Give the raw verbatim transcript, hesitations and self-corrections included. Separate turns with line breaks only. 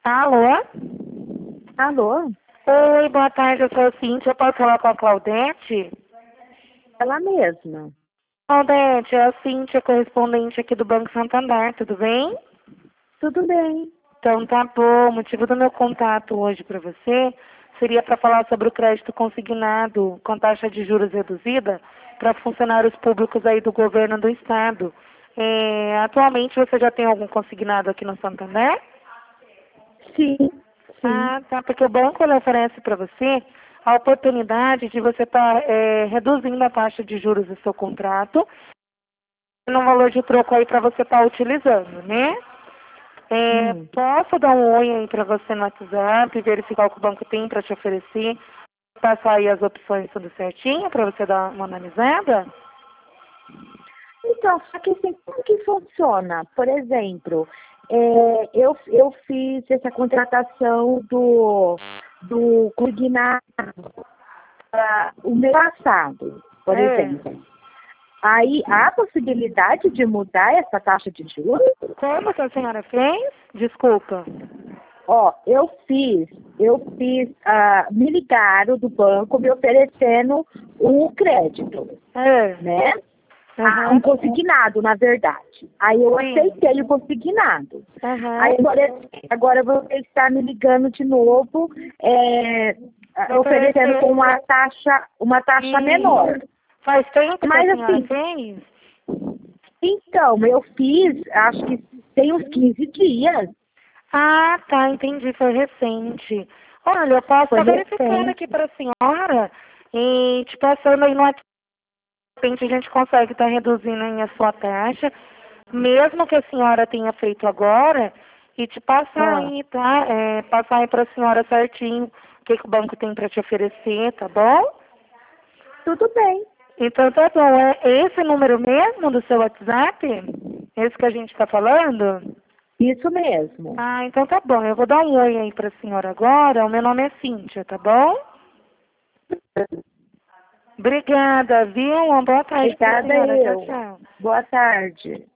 Alô?
Alô?
Oi, boa tarde, eu sou a Cíntia, posso falar com a Claudete?
Ela mesma.
Claudete, é a Cíntia, correspondente aqui do Banco Santander, tudo bem?
Tudo bem.
Então tá bom, o motivo do meu contato hoje para você seria para falar sobre o crédito consignado com taxa de juros reduzida para funcionários públicos aí do governo do estado. É, atualmente você já tem algum consignado aqui no Santander?
Sim, sim.
Ah, tá, porque o banco ele oferece para você a oportunidade de você estar reduzindo a taxa de juros do seu contrato num valor de troco aí para você estar utilizando, né? É,
Hum.
posso dar um oi aí para você no WhatsApp, verificar o que o banco tem para te oferecer, passar aí as opções tudo certinho para você dar uma analisada?
Então, só que assim, como que funciona? Por exemplo, é, eu, eu fiz essa contratação do, do consignado para o mês passado, por
É.
exemplo. Aí, há possibilidade de mudar essa taxa de juros?
Como que a senhora fez? Desculpa.
Ó, eu fiz, eu fiz, ah, me ligaram do banco me oferecendo um crédito,
É.
né? Ah, um
Aham.
consignado, na verdade. Aí eu
Sim.
aceitei o consignado.
Aham.
Aí agora, agora você está me ligando de novo, é, ah, oferecendo com uma taxa, uma taxa menor.
Faz tempo que a
Mas
senhora
assim,
fez?
então, eu fiz, acho que tem uns quinze dias.
Ah, tá, entendi, foi recente. Olha, eu posso
Foi
estar verificando
recente.
aqui para a senhora e te passando aí no WhatsApp, de repente a gente consegue estar reduzindo aí a sua taxa, mesmo que a senhora tenha feito agora, e te passar
Ah,
aí, tá? É, passar aí para a senhora certinho o que, que o banco tem para te oferecer, tá bom?
tudo bem.
Então tá bom, é esse número mesmo do seu WhatsApp? Esse que a gente está falando?
Isso mesmo.
Ah, então tá bom. Eu vou dar um oi aí pra senhora agora. O meu nome é Cíntia, tá bom? Obrigada, viu? Uma boa tarde pra
Obrigada
senhora. Tchau,
eu.
tchau.
Boa tarde.